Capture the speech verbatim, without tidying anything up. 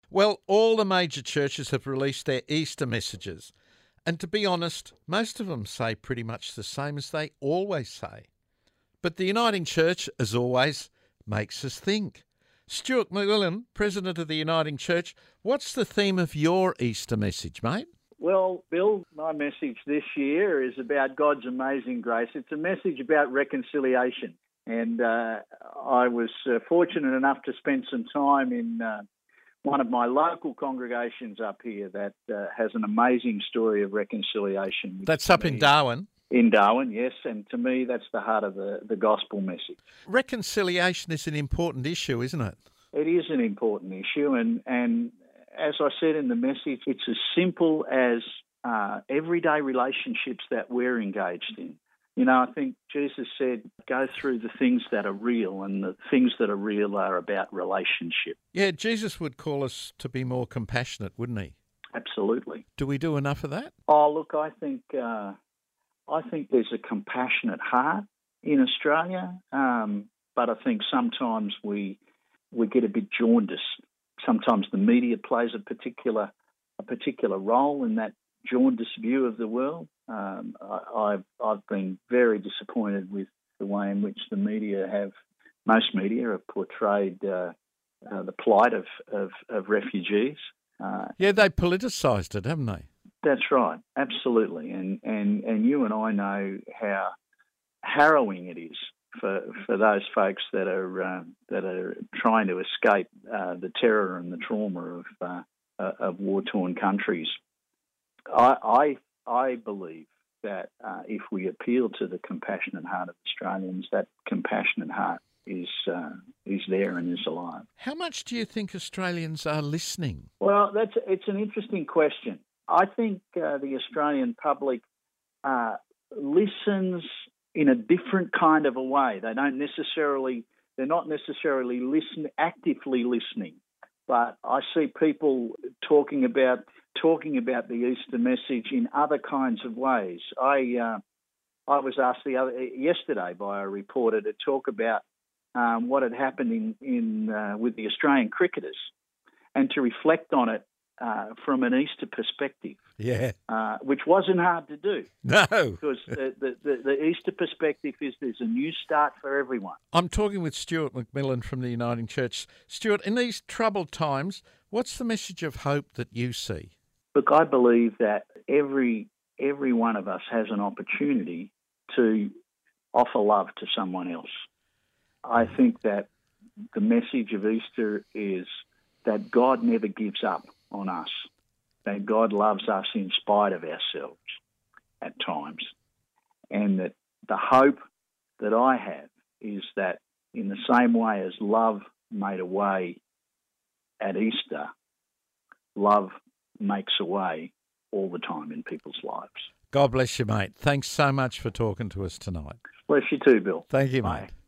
Well, all the major churches have released their Easter messages. And to be honest, most of them say pretty much the same as they always say. But the Uniting Church, as always, makes us think. Stuart McMillan, President of the Uniting Church, what's the theme of your Easter message, mate? Well, Bill, my message this year is about God's amazing grace. It's a message about reconciliation. And uh, I was uh, fortunate enough to spend some time in uh, one of my local congregations up here that uh, has an amazing story of reconciliation. That's up in Darwin? In Darwin, yes. And to me, that's the heart of the, the gospel message. Reconciliation is an important issue, isn't it? It is an important issue. And, and as I said in the message, it's as simple as uh, everyday relationships that we're engaged in. You know, I think Jesus said, go through the things that are real, and the things that are real are about relationship. Yeah, Jesus would call us to be more compassionate, wouldn't he? Absolutely. Do we do enough of that? Oh, look, I think uh, I think there's a compassionate heart in Australia, um, but I think sometimes we we get a bit jaundiced. Sometimes the media plays a particular a particular role in that jaundiced view of the world. Um, I, I've I've been very disappointed with the way in which the media have, most media have portrayed uh, uh, the plight of, of, of refugees. Uh, yeah, they politicised it, haven't they? That's right, absolutely. And, and, and you and I know how harrowing it is for for those folks that are uh, that are trying to escape uh, the terror and the trauma of uh, uh, of war-torn countries. I, I I believe that uh, if we appeal to the compassionate heart of Australians, that compassionate heart is uh, is there and is alive. How much do you think Australians are listening? Well, that's it's an interesting question. I think uh, the Australian public uh, listens in a different kind of a way. They don't necessarily they're not necessarily listen actively listening, but I see people talking about. talking about the Easter message in other kinds of ways. I uh, I was asked the other yesterday by a reporter to talk about um, what had happened in in uh, with the Australian cricketers, and to reflect on it uh, from an Easter perspective. Yeah, uh, which wasn't hard to do. No, because the, the, the, the Easter perspective is there's a new start for everyone. I'm talking with Stuart McMillan from the Uniting Church. Stuart, in these troubled times, what's the message of hope that you see? Look, I believe that every every one of us has an opportunity to offer love to someone else. I think that the message of Easter is that God never gives up on us, that God loves us in spite of ourselves at times, and that the hope that I have is that in the same way as love made a way at Easter, love makes a way all the time in people's lives. God bless you, mate. Thanks so much for talking to us tonight. Bless you too, Bill. Thank you, Bye. mate.